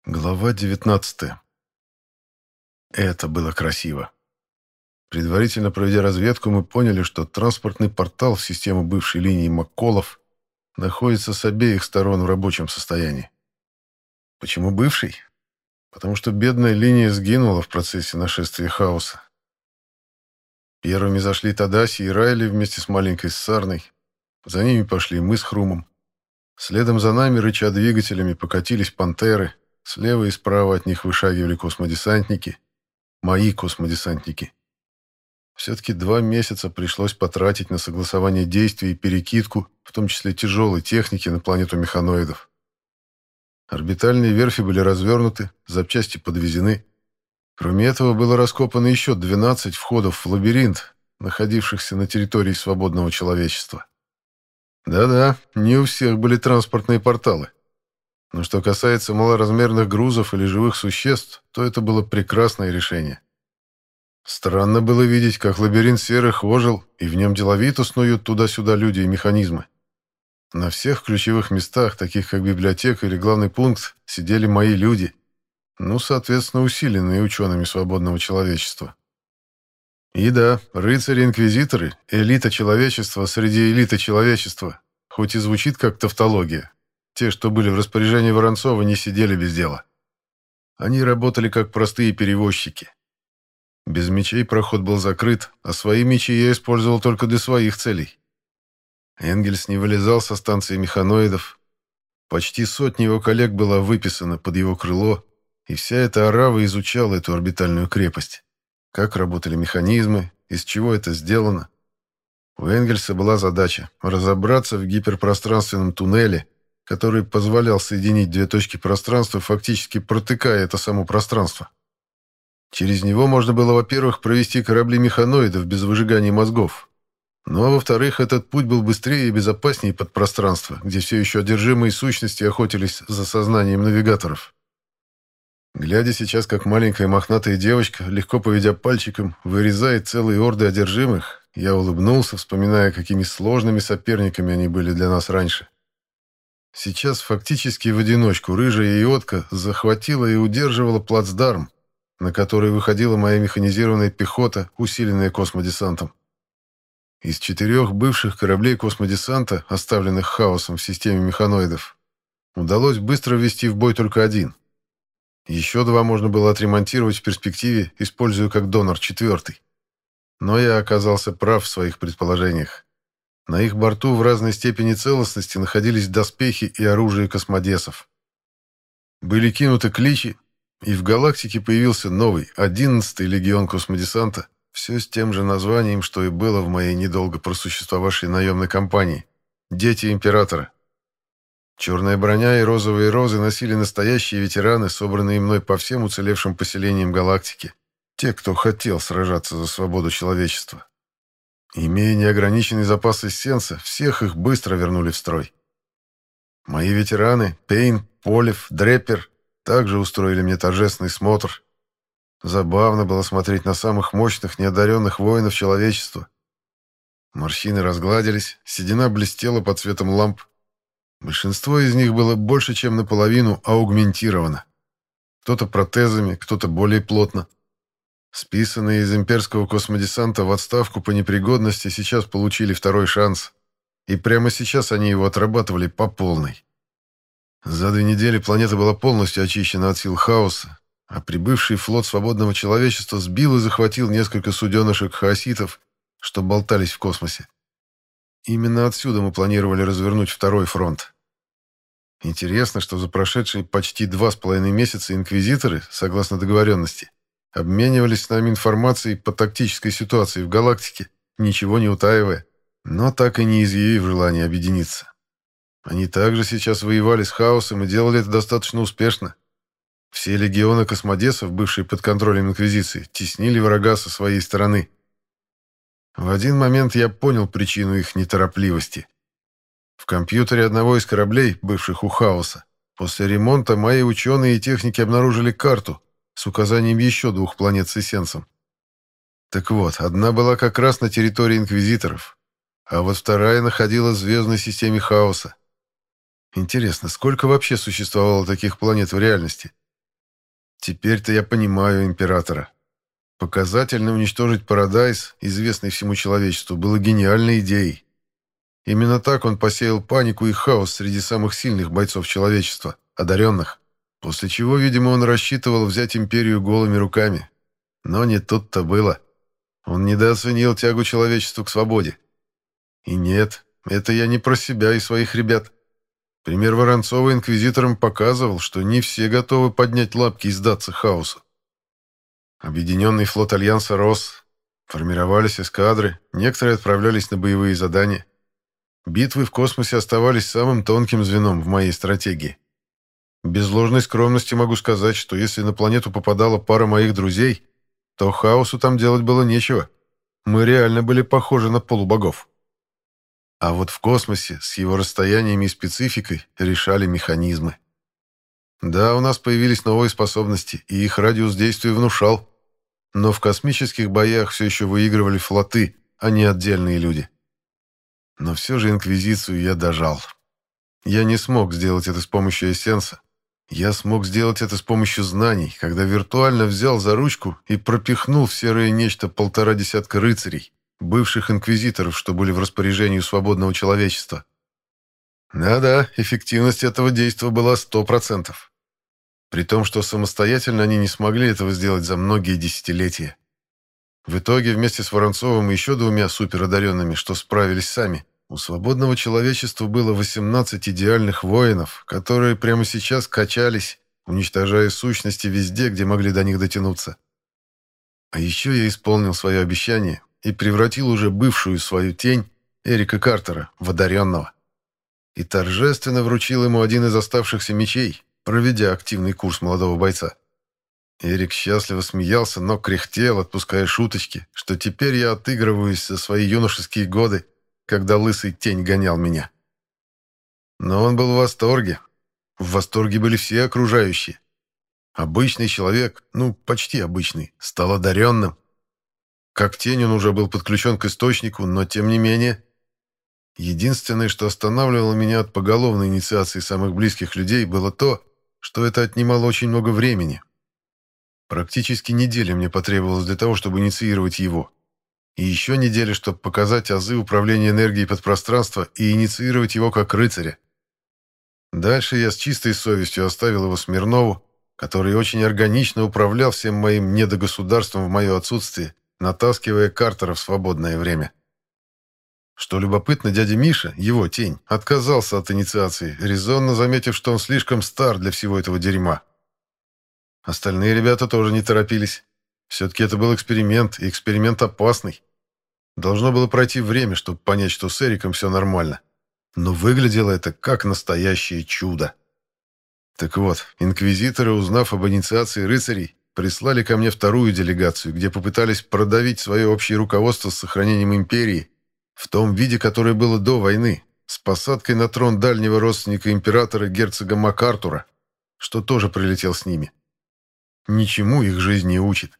Глава 19. Это было красиво. Предварительно проведя разведку, мы поняли, что транспортный портал в систему бывшей линии Макколов находится с обеих сторон в рабочем состоянии. Почему бывший? Потому что бедная линия сгинула в процессе нашествия хаоса. Первыми зашли Тадаси и Райли вместе с маленькой Сарной. За ними пошли мы с Хрумом. Следом за нами, рыча двигателями, покатились пантеры. Слева и справа от них вышагивали космодесантники. Мои космодесантники. Все-таки 2 месяца пришлось потратить на согласование действий и перекидку, в том числе тяжелой техники, на планету механоидов. Орбитальные верфи были развернуты, запчасти подвезены. Кроме этого, было раскопано еще 12 входов в лабиринт, находившихся на территории свободного человечества. Да-да, не у всех были транспортные порталы. Но что касается малоразмерных грузов или живых существ, то это было прекрасное решение. Странно было видеть, как лабиринт серых ожил, и в нем деловито снуют туда-сюда люди и механизмы. На всех ключевых местах, таких как библиотека или главный пункт, сидели мои люди, соответственно, усиленные учеными свободного человечества. И да, рыцари-инквизиторы — элита человечества среди элиты человечества, хоть и звучит как тавтология. Те, что были в распоряжении Воронцова, не сидели без дела. Они работали как простые перевозчики. Без мечей проход был закрыт, а свои мечи я использовал только для своих целей. Энгельс не вылезал со станции механоидов. Почти сотня его коллег была выписана под его крыло, и вся эта орава изучала эту орбитальную крепость. Как работали механизмы, из чего это сделано. У Энгельса была задача разобраться в гиперпространственном туннеле, который позволял соединить 2 точки пространства, фактически протыкая это само пространство. Через него можно было, во-первых, провести корабли механоидов без выжигания мозгов. Ну а во-вторых, этот путь был быстрее и безопаснее подпространства, где все еще одержимые сущности охотились за сознанием навигаторов. Глядя сейчас, как маленькая мохнатая девочка, легко поведя пальчиком, вырезает целые орды одержимых, я улыбнулся, вспоминая, какими сложными соперниками они были для нас раньше. Сейчас фактически в одиночку рыжая идиотка захватила и удерживала плацдарм, на который выходила моя механизированная пехота, усиленная космодесантом. Из 4 бывших кораблей космодесанта, оставленных хаосом в системе механоидов, удалось быстро ввести в бой только 1. Еще 2 можно было отремонтировать в перспективе, используя как донор 4-й. Но я оказался прав в своих предположениях. На их борту в разной степени целостности находились доспехи и оружие космодесов. Были кинуты кличи, и в галактике появился новый, 11-й легион космодесанта, все с тем же названием, что и было в моей недолго просуществовавшей наемной компании «Дети Императора». Черная броня и розовые розы носили настоящие ветераны, собранные мной по всем уцелевшим поселениям галактики, те, кто хотел сражаться за свободу человечества. Имея неограниченный запас эссенса, всех их быстро вернули в строй. Мои ветераны, Пейн, Полев, Дреппер, также устроили мне торжественный смотр. Забавно было смотреть на самых мощных, неодаренных воинов человечества. Морщины разгладились, седина блестела под светом ламп. Большинство из них было больше, чем наполовину аугментировано. Кто-то протезами, кто-то более плотно. Списанные из имперского космодесанта в отставку по непригодности сейчас получили 2-й шанс. И прямо сейчас они его отрабатывали по полной. За 2 недели планета была полностью очищена от сил хаоса, а прибывший флот свободного человечества сбил и захватил несколько суденышек хаоситов, что болтались в космосе. Именно отсюда мы планировали развернуть 2-й фронт. Интересно, что за прошедшие почти 2,5 месяца инквизиторы, согласно договоренности, обменивались с нами информацией по тактической ситуации в галактике, ничего не утаивая, но так и не изъявив желания объединиться. Они также сейчас воевали с хаосом и делали это достаточно успешно. Все легионы космодесов, бывшие под контролем Инквизиции, теснили врага со своей стороны. В один момент я понял причину их неторопливости. В компьютере одного из кораблей, бывших у хаоса, после ремонта мои ученые и техники обнаружили карту с указанием еще 2 планет с эссенсом. Так вот, одна была как раз на территории инквизиторов, а вот 2-я находилась в звездной системе хаоса. Интересно, сколько вообще существовало таких планет в реальности? Теперь-то я понимаю императора. Показательно уничтожить Парадайз, известный всему человечеству, было гениальной идеей. Именно так он посеял панику и хаос среди самых сильных бойцов человечества, одаренных. После чего, видимо, он рассчитывал взять империю голыми руками. Но не тут-то было. Он недооценил тягу человечества к свободе. И нет, это я не про себя и своих ребят. Пример Воронцова инквизиторам показывал, что не все готовы поднять лапки и сдаться хаосу. Объединенный флот Альянса рос, формировались эскадры, некоторые отправлялись на боевые задания. Битвы в космосе оставались самым тонким звеном в моей стратегии. Без ложной скромности могу сказать, что если на планету попадала пара моих друзей, то хаосу там делать было нечего. Мы реально были похожи на полубогов. А вот в космосе с его расстояниями и спецификой решали механизмы. Да, у нас появились новые способности, и их радиус действия внушал. Но в космических боях все еще выигрывали флоты, а не отдельные люди. Но все же Инквизицию я дожал. Я не смог сделать это с помощью эссенса. Я смог сделать это с помощью знаний, когда виртуально взял за ручку и пропихнул в серое нечто 1,5 десятка рыцарей, бывших инквизиторов, что были в распоряжении у свободного человечества. Да-да, эффективность этого действа была 100%. При том, что самостоятельно они не смогли этого сделать за многие десятилетия. В итоге вместе с Воронцовым и еще 2 суперодаренными, что справились сами, у свободного человечества было 18 идеальных воинов, которые прямо сейчас качались, уничтожая сущности везде, где могли до них дотянуться. А еще я исполнил свое обещание и превратил уже бывшую свою тень, Эрика Картера, в одаренного. И торжественно вручил ему один из оставшихся мечей, проведя активный курс молодого бойца. Эрик счастливо смеялся, но кряхтел, отпуская шуточки, что теперь я отыгрываюсь за свои юношеские годы, когда лысый тень гонял меня. Но он был в восторге. В восторге были все окружающие. Обычный человек, ну, почти обычный, стал одаренным. Как тень он уже был подключен к источнику, но тем не менее. Единственное, что останавливало меня от поголовной инициации самых близких людей, было то, что это отнимало очень много времени. Практически неделя мне потребовалось для того, чтобы инициировать его. И еще неделя, чтобы показать азы управления энергией подпространства и инициировать его как рыцаря. Дальше я с чистой совестью оставил его Смирнову, который очень органично управлял всем моим недогосударством в мое отсутствие, натаскивая Картера в свободное время. Что любопытно, дядя Миша, его тень, отказался от инициации, резонно заметив, что он слишком стар для всего этого дерьма. Остальные ребята тоже не торопились. Все-таки это был эксперимент, и эксперимент опасный. Должно было пройти время, чтобы понять, что с Эриком все нормально. Но выглядело это как настоящее чудо. Так вот, инквизиторы, узнав об инициации рыцарей, прислали ко мне вторую делегацию, где попытались продавить свое общее руководство с сохранением империи в том виде, которое было до войны, с посадкой на трон дальнего родственника императора герцога МакАртура, что тоже прилетел с ними. Ничему их жизнь не учит.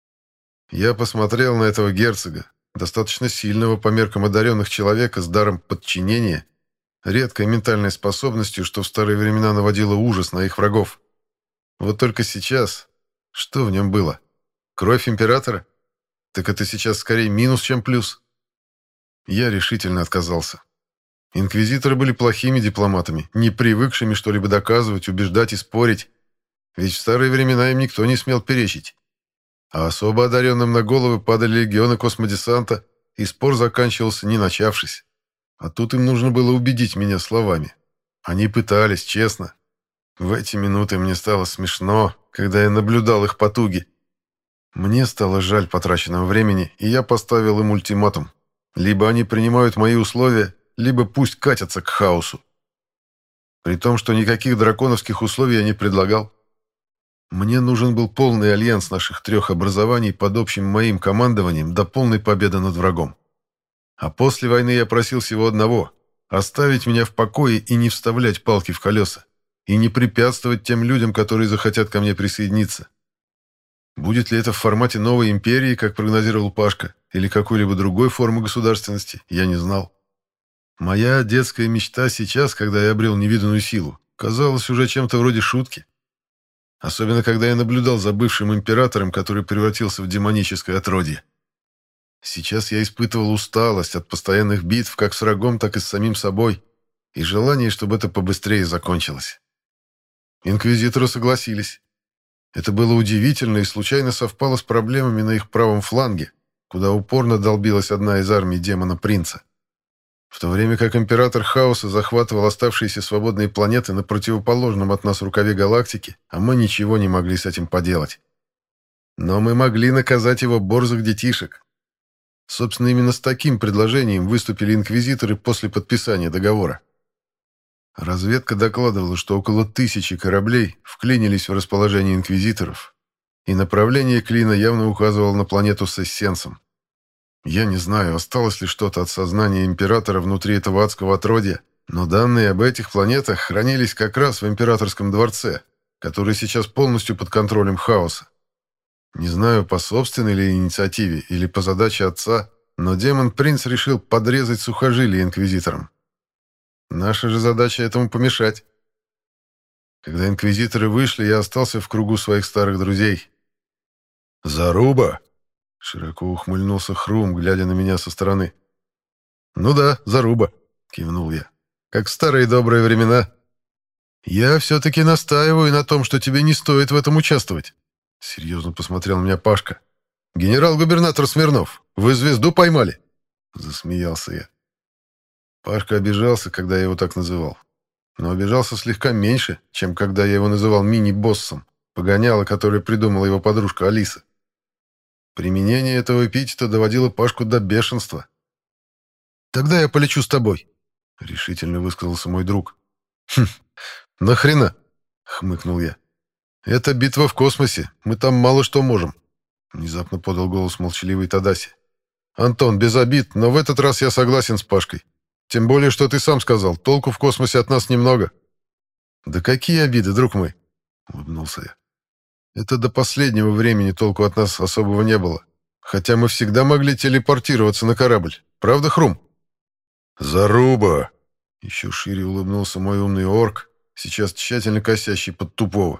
Я посмотрел на этого герцога, достаточно сильного по меркам одаренных человека с даром подчинения, редкой ментальной способностью, что в старые времена наводило ужас на их врагов. Вот только сейчас... Что в нем было? Кровь императора? Так это сейчас скорее минус, чем плюс. Я решительно отказался. Инквизиторы были плохими дипломатами, не привыкшими что-либо доказывать, убеждать и спорить. Ведь в старые времена им никто не смел перечить. А особо одаренным на головы падали легионы космодесанта, и спор заканчивался, не начавшись. А тут им нужно было убедить меня словами. Они пытались, честно. В эти минуты мне стало смешно, когда я наблюдал их потуги. Мне стало жаль потраченного времени, и я поставил им ультиматум. Либо они принимают мои условия, либо пусть катятся к хаосу. При том, что никаких драконовских условий я не предлагал. Мне нужен был полный альянс наших 3 образований под общим моим командованием до полной победы над врагом. А после войны я просил всего одного — оставить меня в покое и не вставлять палки в колеса, и не препятствовать тем людям, которые захотят ко мне присоединиться. Будет ли это в формате новой империи, как прогнозировал Пашка, или какой-либо другой формы государственности, я не знал. Моя детская мечта сейчас, когда я обрел невиданную силу, казалась уже чем-то вроде шутки. Особенно, когда я наблюдал за бывшим императором, который превратился в демоническое отродье. Сейчас я испытывал усталость от постоянных битв как с врагом, так и с самим собой, и желание, чтобы это побыстрее закончилось. Инквизиторы согласились. Это было удивительно и случайно совпало с проблемами на их правом фланге, куда упорно долбилась одна из армий демона-принца. В то время как император Хаоса захватывал оставшиеся свободные планеты на противоположном от нас рукаве галактики, а мы ничего не могли с этим поделать. Но мы могли наказать его борзых детишек. Собственно, именно с таким предложением выступили инквизиторы после подписания договора. Разведка докладывала, что около 1000 кораблей вклинились в расположение инквизиторов, и направление клина явно указывало на планету с эссенсом. Я не знаю, осталось ли что-то от сознания императора внутри этого адского отродья, но данные об этих планетах хранились как раз в императорском дворце, который сейчас полностью под контролем Хаоса. Не знаю, по собственной ли инициативе или по задаче отца, но демон-принц решил подрезать сухожилие инквизиторам. Наша же задача этому помешать. Когда инквизиторы вышли, я остался в кругу своих старых друзей. «Заруба!» — широко ухмыльнулся Хрум, глядя на меня со стороны. «Ну да, заруба!» — кивнул я. «Как в старые добрые времена. Я все-таки настаиваю на том, что тебе не стоит в этом участвовать». Серьезно посмотрел на меня Пашка. «Генерал-губернатор Смирнов, вы звезду поймали?» Засмеялся я. Пашка обижался, когда я его так называл. Но обижался слегка меньше, чем когда я его называл мини-боссом, погоняло, которое придумала его подружка Алиса. Применение этого эпитета доводило Пашку до бешенства. «Тогда я полечу с тобой», — решительно высказался мой друг. «Хм, нахрена?» — хмыкнул я. «Это битва в космосе, мы там мало что можем», — внезапно подал голос молчаливый Тадаси. «Антон, без обид, но в этот раз я согласен с Пашкой. Тем более, что ты сам сказал, толку в космосе от нас немного». «Да какие обиды, друг мой?» — улыбнулся я. «Это до последнего времени толку от нас особого не было. Хотя мы всегда могли телепортироваться на корабль. Правда, Хрум?» «Заруба!» — еще шире улыбнулся мой умный орк, сейчас тщательно косящий под тупого.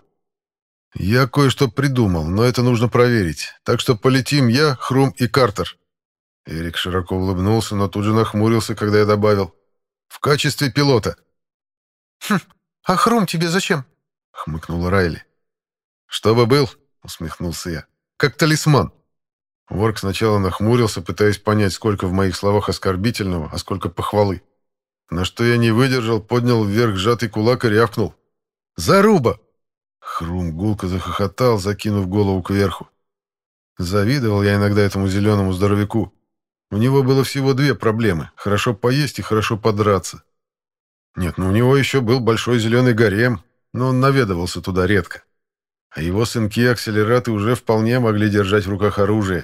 «Я кое-что придумал, но это нужно проверить. Так что полетим я, Хрум и Картер». Эрик широко улыбнулся, но тут же нахмурился, когда я добавил: «В качестве пилота». «Хм, а Хрум тебе зачем?» — хмыкнула Райли. «Чтобы был», — усмехнулся я, — «как талисман». Ворк сначала нахмурился, пытаясь понять, сколько в моих словах оскорбительного, а сколько похвалы. На что я не выдержал, поднял вверх сжатый кулак и рявкнул: «Заруба!» Хрум гулко захохотал, закинув голову кверху. Завидовал я иногда этому зеленому здоровяку. У него было всего 2 проблемы — хорошо поесть и хорошо подраться. Нет, ну у него еще был большой зеленый гарем, но он наведывался туда редко. А его сынки-акселераты уже вполне могли держать в руках оружие.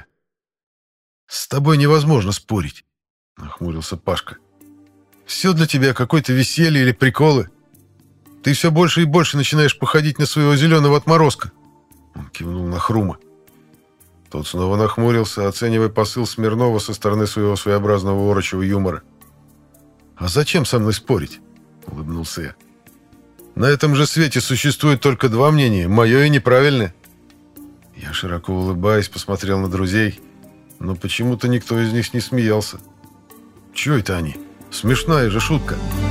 «С тобой невозможно спорить», — нахмурился Пашка. «Все для тебя какое-то веселье или приколы. Ты все больше и больше начинаешь походить на своего зеленого отморозка». Он кивнул на Хрума. Тот снова нахмурился, оценивая посыл Смирнова со стороны своего своеобразного орочего юмора. «А зачем со мной спорить?» — улыбнулся я. «На этом же свете существует только 2 мнения, мое и неправильное». Я, широко улыбаясь, посмотрел на друзей, но почему-то никто из них не смеялся. «Чего это они? Смешная же шутка».